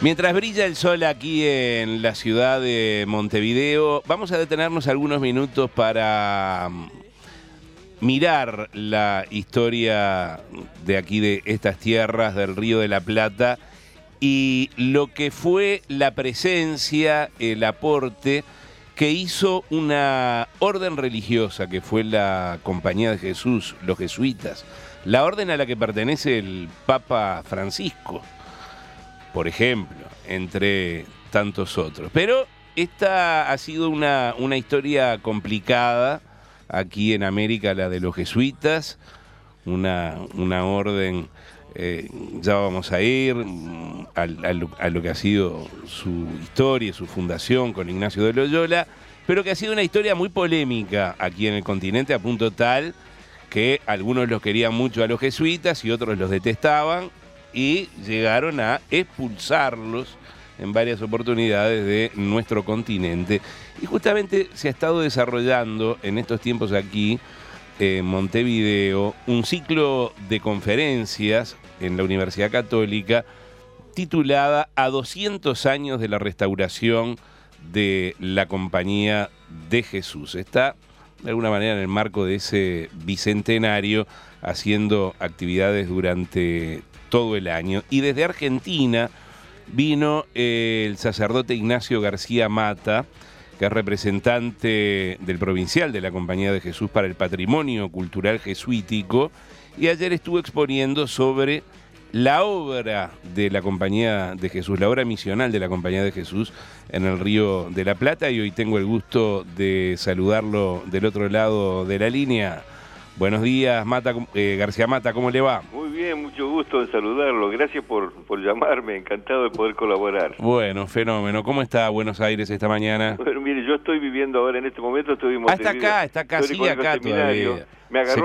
Mientras brilla el sol aquí en la ciudad de Montevideo, vamos a detenernos algunos minutos para mirar la historia de aquí, de estas tierras del Río de la Plata, y lo que fue la presencia, el aporte que hizo una orden religiosa, que fue la Compañía de Jesús, los jesuitas, la orden a la que pertenece el Papa Francisco, por ejemplo, entre tantos otros. Pero esta ha sido una historia complicada aquí en América, la de los jesuitas, una orden, ya vamos a ir a lo que ha sido su historia, su fundación con Ignacio de Loyola, pero que ha sido una historia muy polémica aquí en el continente, a punto tal que algunos los querían mucho a los jesuitas y otros los detestaban, y llegaron a expulsarlos en varias oportunidades de nuestro continente. Y justamente se ha estado desarrollando en estos tiempos aquí en Montevideo un ciclo de conferencias en la Universidad Católica titulada A 200 años de la restauración de la Compañía de Jesús. Está de alguna manera en el marco de ese bicentenario haciendo actividades durante todo el año. Y desde Argentina vino el sacerdote Ignacio García Mata, que es representante del provincial de la Compañía de Jesús para el Patrimonio Cultural Jesuítico, y ayer estuvo exponiendo sobre la obra de la Compañía de Jesús, la obra misional de la Compañía de Jesús en el Río de la Plata, y hoy tengo el gusto de saludarlo del otro lado de la línea. Buenos días, García Mata, ¿cómo le va? Muy bien, mucho gusto en saludarlo. Gracias por llamarme, encantado de poder colaborar. Bueno, fenómeno. ¿Cómo está Buenos Aires esta mañana? Bueno, mire, yo estoy viviendo ahora en este momento, estoy en Montevideo. Está acá, sí, acá todavía. Me agarró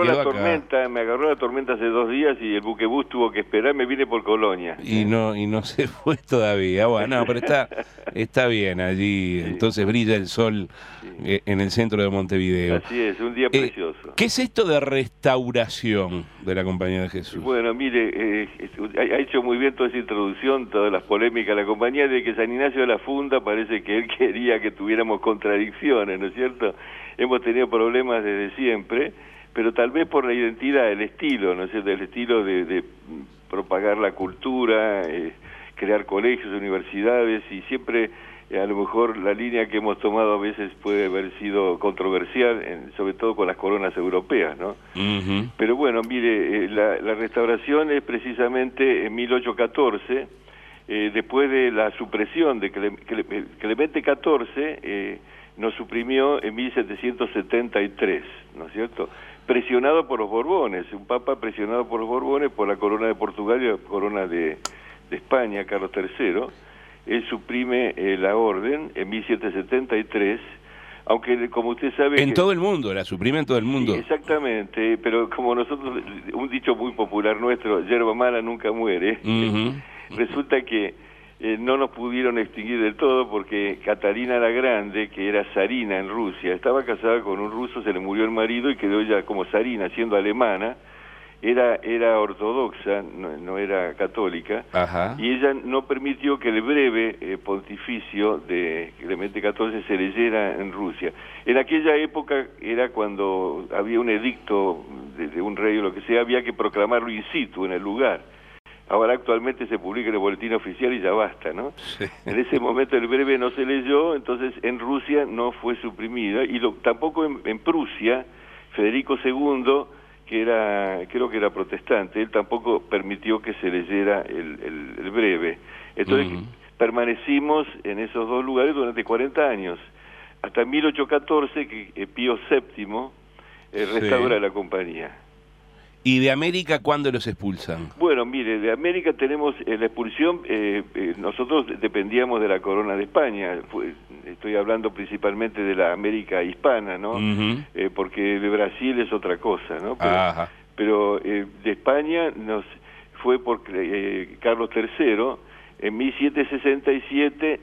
la tormenta hace 2 días y el buquebús tuvo que esperar, me vine por Colonia. Y no se fue todavía. Bueno, pero está bien allí, sí. Entonces brilla el sol, sí, en el centro de Montevideo. Así es, un día precioso. ¿Qué es esto de restauración de la Compañía de Jesús? Bueno, mire, ha hecho muy bien toda esa introducción, todas las polémicas. La Compañía, de que San Ignacio la funda, parece que él quería que tuviéramos contradicciones, ¿no es cierto? Hemos tenido problemas desde siempre, pero tal vez por la identidad, el estilo, ¿no es cierto? El estilo de propagar la cultura, crear colegios, universidades, y siempre a lo mejor la línea que hemos tomado a veces puede haber sido controversial, sobre todo con las coronas europeas, ¿no? Uh-huh. Pero bueno, mire, la restauración es precisamente en 1814, después de la supresión de Clemente XIV, nos suprimió en 1773, ¿no es cierto? Presionado por los Borbones, un papa presionado por los Borbones, por la corona de Portugal y la corona de España, Carlos III. Él suprime la orden en 1773, aunque como usted sabe... En todo el mundo, la suprime en todo el mundo. Sí, exactamente, pero como nosotros, un dicho muy popular nuestro, yerba mala nunca muere, resulta que no nos pudieron extinguir del todo porque Catalina la Grande, que era zarina en Rusia, estaba casada con un ruso, se le murió el marido y quedó ella como zarina, siendo alemana. Era ortodoxa, no era católica. Ajá. Y ella no permitió que el breve pontificio de Clemente XIV se leyera en Rusia. En aquella época era cuando había un edicto de un rey o lo que sea, había que proclamarlo in situ, en el lugar. Ahora actualmente se publica en el boletín oficial y ya basta, ¿no? Sí. En ese momento el breve no se leyó, entonces en Rusia no fue suprimida, y tampoco en Prusia, Federico II, creo que era protestante, él tampoco permitió que se leyera el breve. Entonces permanecimos en esos dos lugares durante 40 años, hasta 1814 que Pío VII restaura la compañía. ¿Y de América cuándo los expulsan? Bueno, mire, de América tenemos la expulsión, nosotros dependíamos de la corona de España, estoy hablando principalmente de la América hispana, ¿no? Porque de Brasil es otra cosa, ¿no? Pero de España nos fue por Carlos III en 1767,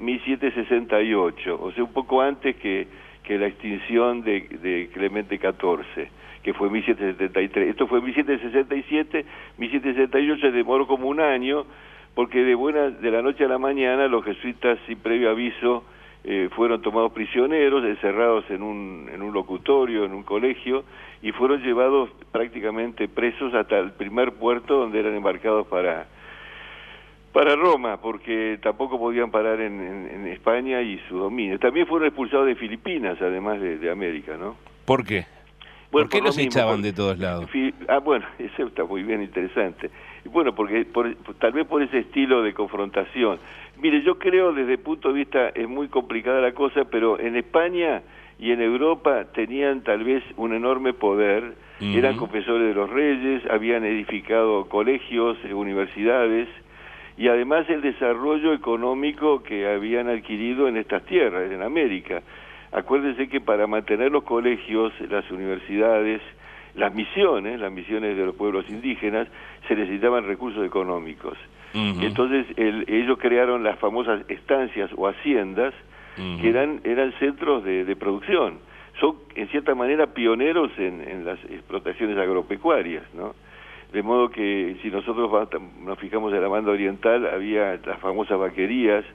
1768, o sea, un poco antes que la extinción de Clemente XIV. Que fue 1773. Esto fue 1767, 1768 se demoró como un año, porque de la noche a la mañana los jesuitas sin previo aviso fueron tomados prisioneros, encerrados en un locutorio, en un colegio, y fueron llevados prácticamente presos hasta el primer puerto donde eran embarcados para Roma, porque tampoco podían parar en España y su dominio. También fueron expulsados de Filipinas, además de América, ¿no? ¿Por qué? Bueno, ¿Por qué los echaban de todos lados? Bueno, eso está muy bien, interesante. Bueno, porque tal vez por ese estilo de confrontación. Mire, yo creo desde el punto de vista, es muy complicada la cosa, pero en España y en Europa tenían tal vez un enorme poder, eran confesores de los reyes, habían edificado colegios, universidades, y además el desarrollo económico que habían adquirido en estas tierras, en América. Acuérdense que para mantener los colegios, las universidades, las misiones de los pueblos indígenas, se necesitaban recursos económicos. Entonces ellos crearon las famosas estancias o haciendas, que eran centros de producción. Son, en cierta manera, pioneros en las explotaciones agropecuarias, ¿no? De modo que si nosotros nos fijamos en la banda oriental, había las famosas vaquerías,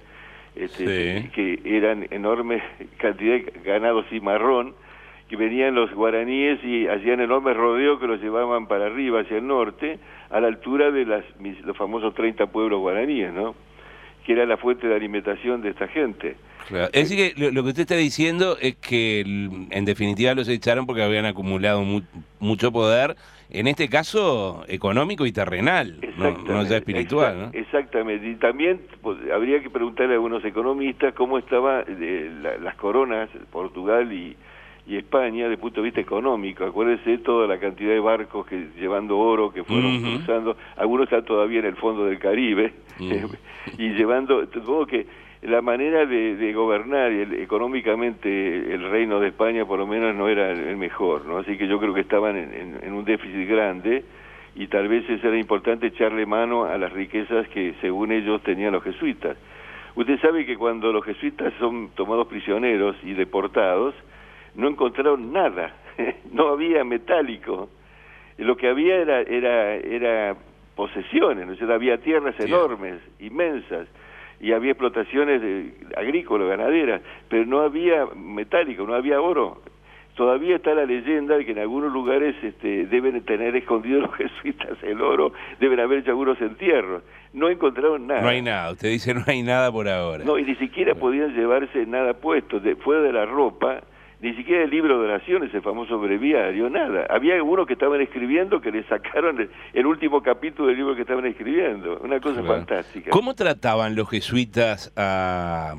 que eran enormes cantidades de ganado cimarrón, que venían los guaraníes y hacían enormes rodeos que los llevaban para arriba, hacia el norte, a la altura de los famosos 30 pueblos guaraníes, ¿no? Que era la fuente de alimentación de esta gente. Claro. Es decir, que lo que usted está diciendo es que en definitiva los echaron porque habían acumulado mucho poder, en este caso económico y terrenal, no ya espiritual, ¿no? Exactamente, y también habría que preguntarle a algunos economistas cómo estaban las coronas, Portugal y España, desde el punto de vista económico. Acuérdense toda la cantidad de barcos que llevando oro que fueron cruzando, algunos están todavía en el fondo del Caribe, y llevando, supongo que la manera de gobernar económicamente el reino de España por lo menos no era el mejor, ¿no? Así que yo creo que estaban en un déficit grande, y tal vez era importante echarle mano a las riquezas que según ellos tenían los jesuitas. Usted sabe que cuando los jesuitas son tomados prisioneros y deportados, no encontraron nada, no había metálico, lo que había era posesiones, ¿no? O sea, había tierras enormes, inmensas, y había explotaciones agrícolas, ganaderas, pero no había metálico, no había oro. Todavía está la leyenda de que en algunos lugares deben tener escondidos los jesuitas el oro, deben haber hecho algunos entierros. No encontraron nada. No hay nada, usted dice no hay nada por ahora. No, y ni siquiera podían llevarse nada puesto, fuera de la ropa, ni siquiera el libro de oraciones, el famoso breviario, nada. Había unos que estaban escribiendo que le sacaron el último capítulo del libro que estaban escribiendo. Una cosa fantástica. ¿Cómo trataban los jesuitas a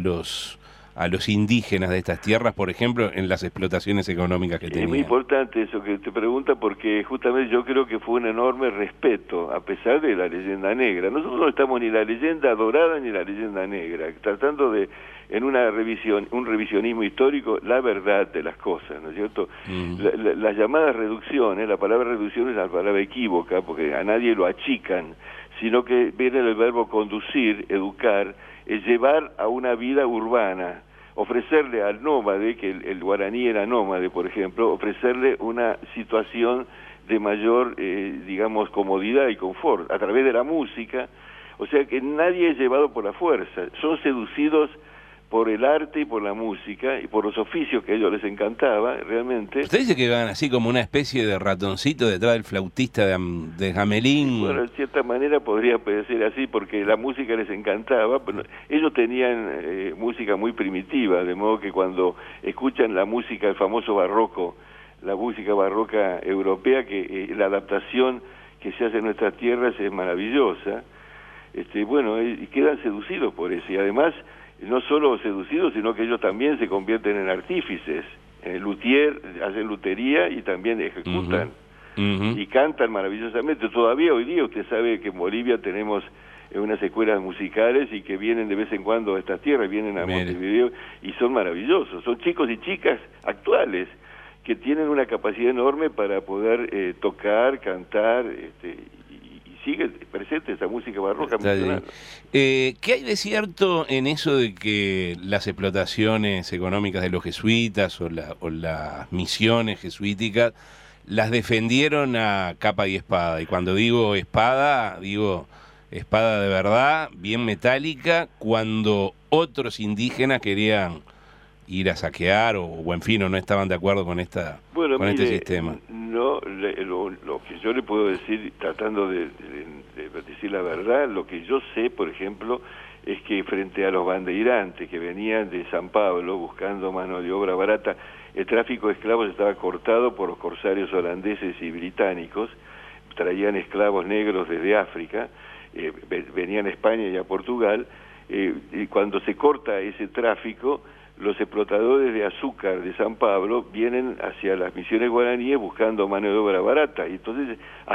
los indígenas de estas tierras, por ejemplo, en las explotaciones económicas que tenían? Es muy importante eso que te pregunta, porque justamente yo creo que fue un enorme respeto, a pesar de la leyenda negra. Nosotros no estamos ni la leyenda dorada ni la leyenda negra, tratando de, en un revisionismo histórico, la verdad de las cosas, ¿no es cierto? Las llamadas reducciones, la palabra reducción es la palabra equívoca, porque a nadie lo achican, sino que viene el verbo conducir, educar, es llevar a una vida urbana, ofrecerle al nómade, que el guaraní era nómade, por ejemplo, ofrecerle una situación de mayor, digamos, comodidad y confort, a través de la música. O sea que nadie es llevado por la fuerza, son seducidos por el arte y por la música y por los oficios que a ellos les encantaba, realmente. ¿Usted dice que iban así como una especie de ratoncito detrás del flautista de Hamelín? Bueno, de cierta manera podría ser así, porque la música les encantaba, pero ellos tenían música muy primitiva, de modo que cuando escuchan la música, el famoso barroco, la música barroca europea, que la adaptación que se hace en nuestras tierras es maravillosa, bueno, y quedan seducidos por eso, y además no solo seducidos, sino que ellos también se convierten en artífices, luthier, hacen lutería y también ejecutan y cantan maravillosamente. Todavía hoy día usted sabe que en Bolivia tenemos unas escuelas musicales y que vienen de vez en cuando a estas tierras, vienen a Montevideo y son maravillosos, son chicos y chicas actuales que tienen una capacidad enorme para poder tocar, cantar, sigue presente esa música barroca. ¿Qué hay de cierto en eso de que las explotaciones económicas de los jesuitas o las misiones jesuíticas las defendieron a capa y espada? Y cuando digo espada, digo espada de verdad, bien metálica, cuando otros indígenas querían ir a saquear o en fin, o no estaban de acuerdo con este sistema. No, lo que yo le puedo decir, tratando de decir la verdad, lo que yo sé, por ejemplo, es que frente a los bandeirantes que venían de San Pablo buscando mano de obra barata, el tráfico de esclavos estaba cortado por los corsarios holandeses y británicos, traían esclavos negros desde África, venían a España y a Portugal, y cuando se corta ese tráfico, los explotadores de azúcar de San Pablo vienen hacia las misiones guaraníes buscando mano de obra barata, y entonces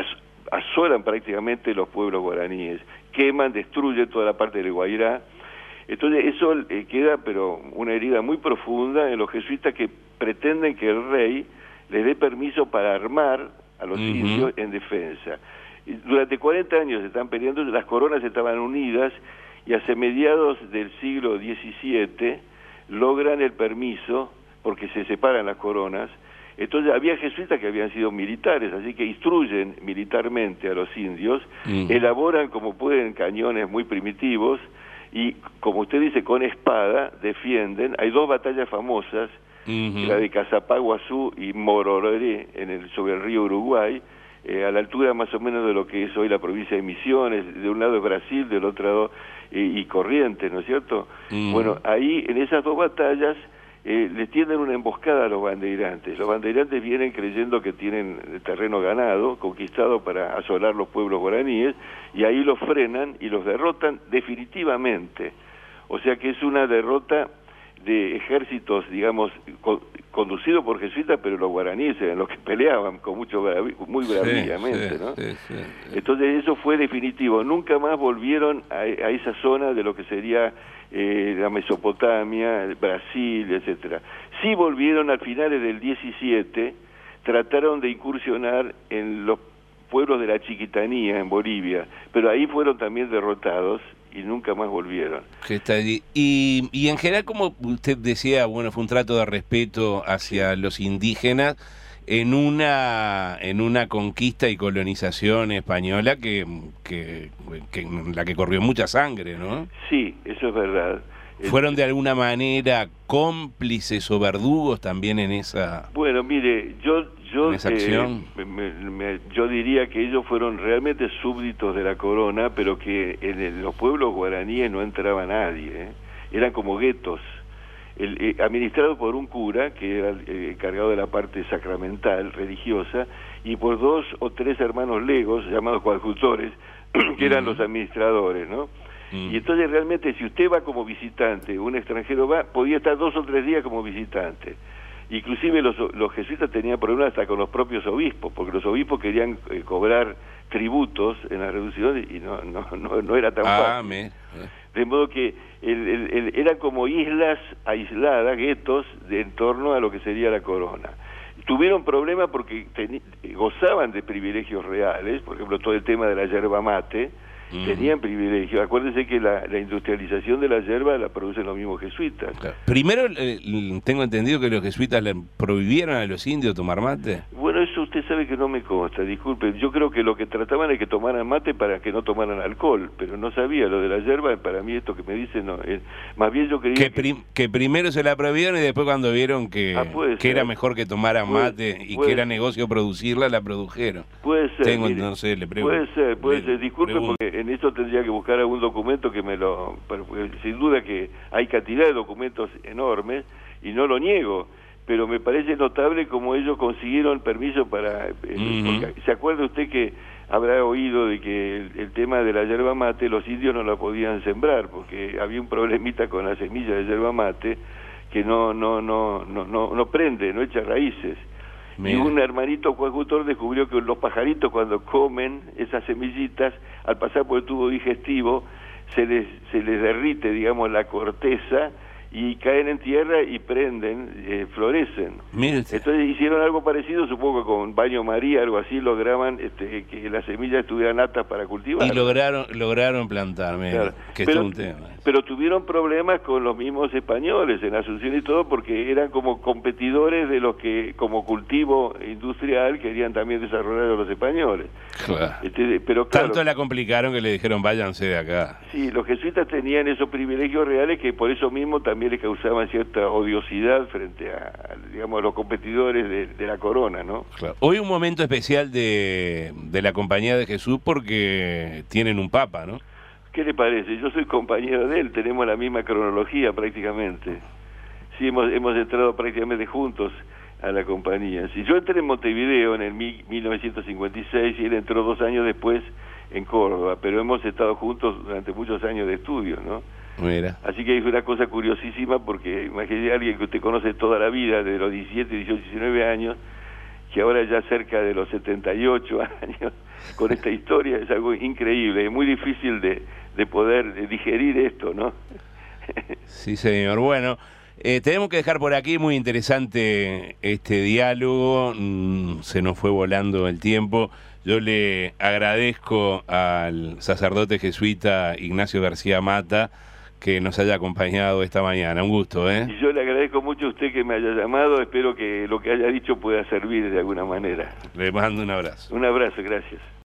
asolan prácticamente los pueblos guaraníes, queman, destruyen toda la parte del Guairá. Entonces eso queda pero una herida muy profunda en los jesuitas, que pretenden que el rey les dé permiso para armar a los indios en defensa. Durante 40 años se están peleando, las coronas estaban unidas, y hacia mediados del siglo XVII logran el permiso, porque se separan las coronas. Entonces había jesuitas que habían sido militares, así que instruyen militarmente a los indios, elaboran como pueden cañones muy primitivos, y como usted dice, con espada defienden. Hay dos batallas famosas, la de Cazapaguazú y Mororé, sobre el río Uruguay, a la altura más o menos de lo que es hoy la provincia de Misiones. De un lado es Brasil, del otro lado y Corrientes, ¿no es cierto? Bueno, ahí en esas dos batallas les tienden una emboscada a los bandeirantes. Los bandeirantes vienen creyendo que tienen el terreno ganado, conquistado para asolar los pueblos guaraníes, y ahí los frenan y los derrotan definitivamente. O sea que es una derrota de ejércitos, digamos, conducidos por jesuitas, pero los guaraníes eran los que peleaban con muy bravíamente, ¿no? Entonces eso fue definitivo. Nunca más volvieron a esa zona de lo que sería la Mesopotamia, Brasil, etcétera. Sí volvieron al finales del 17, trataron de incursionar en los pueblos de la Chiquitanía, en Bolivia, pero ahí fueron también derrotados y nunca más volvieron. Y en general, como usted decía, bueno, fue un trato de respeto hacia los indígenas en una conquista y colonización española que en la que corrió mucha sangre, ¿no? Sí, eso es verdad. ¿Fueron de alguna manera cómplices o verdugos también en esa? Bueno, mire, yo diría que ellos fueron realmente súbditos de la corona, pero que en los pueblos guaraníes no entraba nadie, eran como guetos, administrados por un cura que era el encargado de la parte sacramental, religiosa, y por 2 o 3 hermanos legos, llamados coadjutores, que eran los administradores, ¿no? Y entonces realmente si usted va como visitante, un extranjero podía estar 2 o 3 días como visitante. Inclusive los jesuitas tenían problemas hasta con los propios obispos, porque los obispos querían cobrar tributos en las reducciones y no era tan fácil. De modo que eran como islas aisladas, guetos, en torno a lo que sería la corona. Tuvieron problemas porque gozaban de privilegios reales, por ejemplo, todo el tema de la yerba mate, tenían privilegios. Acuérdense que la industrialización de la yerba la producen los mismos jesuitas. Claro. Primero, tengo entendido que los jesuitas le prohibieron a los indios tomar mate. Bueno, eso usted sabe que no me consta, disculpe. Yo creo que lo que trataban es que tomaran mate para que no tomaran alcohol, pero no sabía lo de la yerba. Para mí esto que me dicen, no, más bien yo creía que primero se la prohibieron y después cuando vieron que era mejor que tomaran mate y que era negocio producirla, la produjeron. Puede ser. No sé, le pregunto. Puede ser. Disculpe, porque en esto tendría que buscar algún documento que sin duda que hay cantidad de documentos enormes y no lo niego, pero me parece notable cómo ellos consiguieron permiso para... porque, ¿se acuerda usted que habrá oído de que el tema de la yerba mate los indios no la podían sembrar porque había un problemita con la semilla de yerba mate que no prende, no echa raíces? Y un hermanito coadjutor descubrió que los pajaritos cuando comen esas semillitas, al pasar por el tubo digestivo, se les derrite, digamos, la corteza y caen en tierra y prenden, florecen. Mire usted. Entonces hicieron algo parecido, supongo que con baño María, algo así, lograban que las semillas estuvieran aptas para cultivar. Y lograron plantar, Claro. que esto es un tema. Pero tuvieron problemas con los mismos españoles en Asunción y todo, porque eran como competidores de los que, como cultivo industrial, querían también desarrollar a los españoles. Claro. Pero claro, Tanto la complicaron que le dijeron váyanse de acá. sí, los jesuitas tenían esos privilegios reales que por eso mismo también les causaban cierta odiosidad frente a, digamos, a los competidores de la corona, ¿no? Claro. Hoy un momento especial de la Compañía de Jesús porque tienen un papa, ¿no? ¿Qué le parece? Yo soy compañero de él, tenemos la misma cronología prácticamente. Sí, hemos entrado prácticamente juntos a la compañía. Sí, yo entré en Montevideo en el 1956 y él entró 2 años después en Córdoba, pero hemos estado juntos durante muchos años de estudio, ¿no? Mira. Así que es una cosa curiosísima porque imagínese a alguien que usted conoce toda la vida, de los 17, 18, 19 años, que ahora ya cerca de los 78 años, con esta historia, es algo increíble, es muy difícil de poder digerir esto, ¿no? Sí, señor. Bueno, tenemos que dejar por aquí, muy interesante este diálogo, se nos fue volando el tiempo. Yo le agradezco al sacerdote jesuita Ignacio García Mata que nos haya acompañado esta mañana. Un gusto, ¿eh? Y yo le agradezco mucho a usted que me haya llamado, espero que lo que haya dicho pueda servir de alguna manera. Le mando un abrazo. Un abrazo, gracias.